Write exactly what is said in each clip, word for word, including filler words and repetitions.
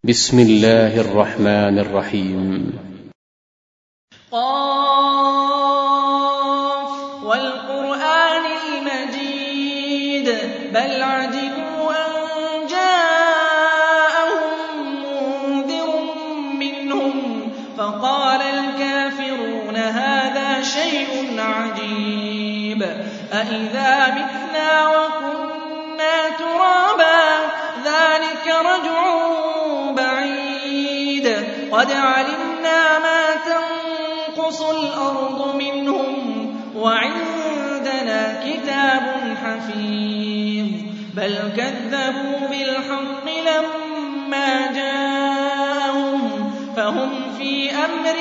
بسم الله الرحمن الرحيم. قاف والقرآن المجيد بل عجبوا أن جاءهم منذر منهم فقال الكافرون هذا شيء عجيب أإذا متنا وكنا ترابا ذلك رجع بعيد قد علمنا ما تنقص الأرض منهم وعندنا كتاب حفيظ بل كذبوا بالحق لما جاءهم فهم في أمر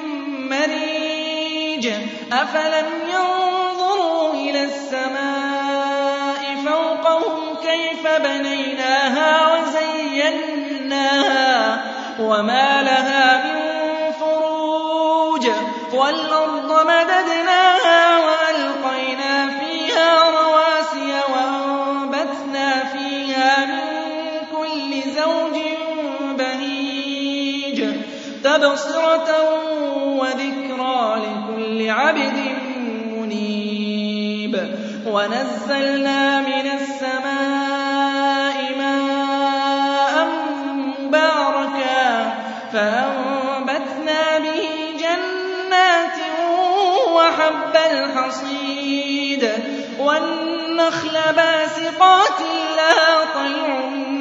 مريج أفلم ينظروا إلى السماء فوقهم كيف بنيناها وزيناها وما لها من فروج والأرض مددناها وألقينا فيها رواسي وأنبتنا فيها من كل زوج بهيج تبصرة وذكرى لكل عبد منيب ونزلنا من السماء ماء مباركا فأنبتنا به جنات وحب الحصيد والنخل باسقات لها طلع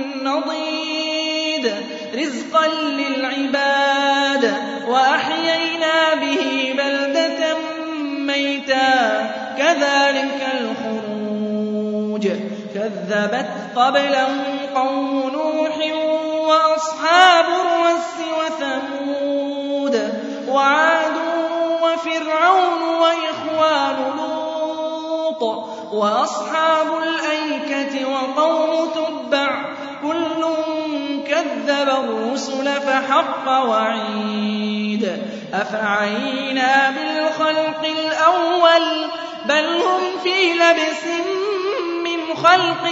نضيد رزقا للعباد وأحيينا به بلدة ميتا كذلك الخروج كذبت قبلهم قوم نوح وأصحاب الرس وثمود وعاد وفرعون وإخوان لوط وأصحاب الأيكة وقوم تبع كل كذب الرسل فحق وعيد أفعينا بالخلق الأول بل هم في لبس من خلق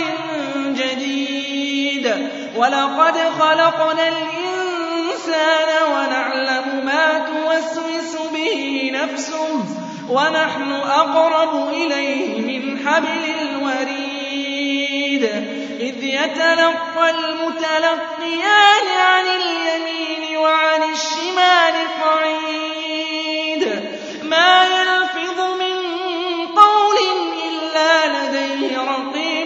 جديد ولقد خلقنا الإنسان ونعلم ما توسوس به نفسه ونحن أقرب إليه من حبل الوريد إذ يتلقى المتلقيان عن اليمين وعن الشمال قعيد ما يلفظ من قول إلا لديه رقيب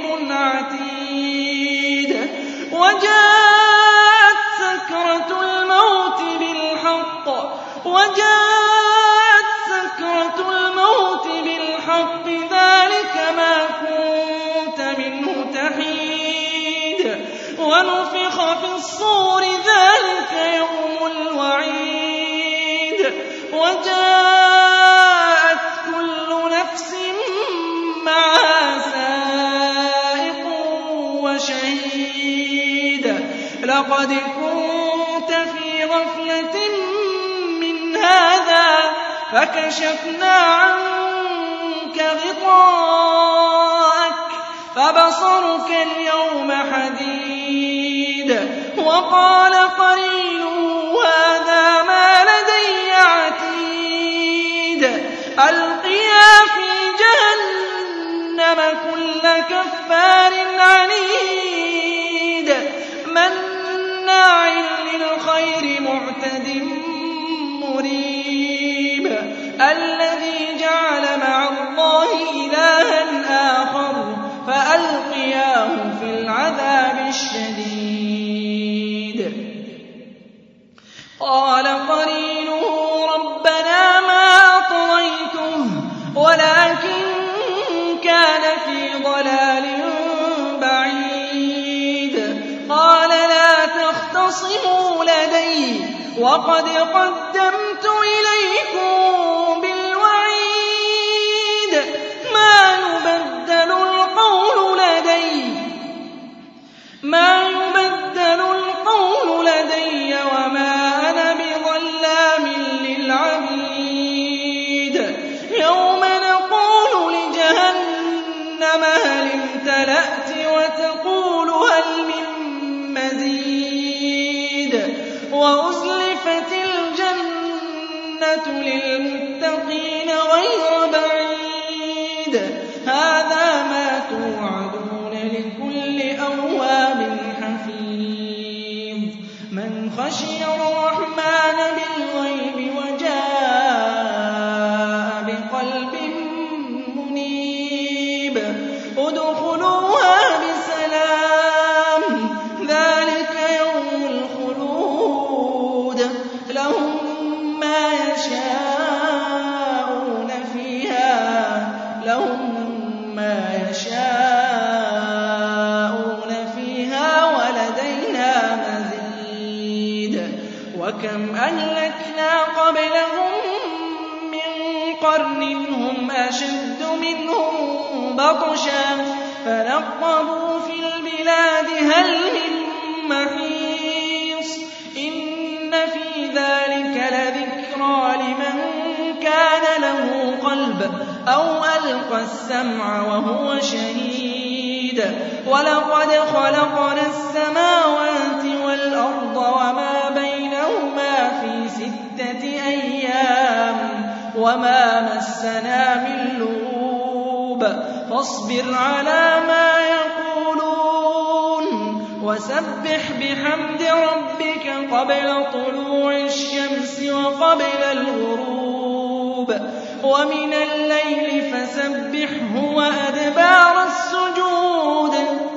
عتيد وجاءت سكرة الموت بالحق وجاءت سكرة الموت بالحق ذلك ما كنت منه تحيد ونفخ في الصور ذلك يوم الوعيد وجاءت كل نفس معها سائق وشهيد لقد كنت في غفلة من هذا فكشفنا عنك غطاءك فبصرك اليوم حديد وقال قرينه هذا ما لدي عتيد ألقيا في جهنم كل كفار عنيد مناع للخير معتد مريب الذي جعل مع الله إلها آخر فألقياه في العذاب الشديد قال قرينه ربنا ما أطغيته ولكن كان في ضلال بعيد قال لا تختصموا لدي وقد قدمت إليكم بالوعيد ما يبدل القول لدي ما يبدل القول لدي وما أنا بظلام للعبيد يوم نقول لجهنم هل امتلأت وتقول هل من مزيد وأزلفت الجنة للمتقين غير بعيد هذا ما توعدون لكل أواب حفيظ من خشي الرحمن بالغيب وجاء بقلب منيب ادخلوها بسلام ذلك يوم الخلود لهم ما يشاءون فيها لهم ما يشاءون فيها ولدينا مزيد وكم أهلكنا قبلهم من قرن هم أشد منهم بطشا فنقبوا في البلاد هل من محيص إن في ذلك لذكرى لمن كان له قلب أو ألقى السمع وهو شهيد ولقد خلقنا السماوات والأرض وما بينهما في ستة أيام وما مسنا من لغوب فاصبر على ما يقولون وسبح بحمد ربك قبل طلوع الشمس وقبل الغروب ومن الليل فسبحه وأدبار السجود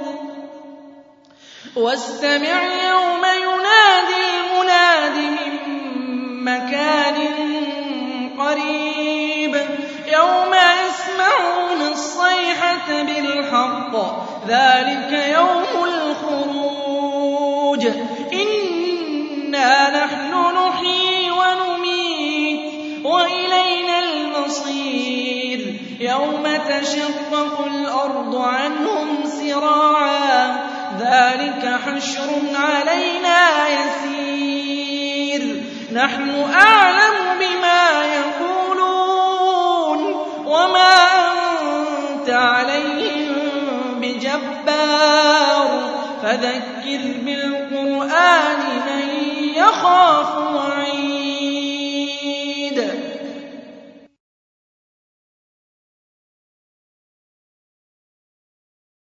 واستمع يوم ينادي المناد من مكان قريب يوم يسمعون الصيحة بالحق ذلك يوم الخروج إنا نحن نحيي ونميت وإلينا المصير يوم تشقق الأرض عنهم سراعا ذلك حشر علينا يسير نحن أعلم بما يقولون وما أنت عليهم بجبار فذكر بالقرآن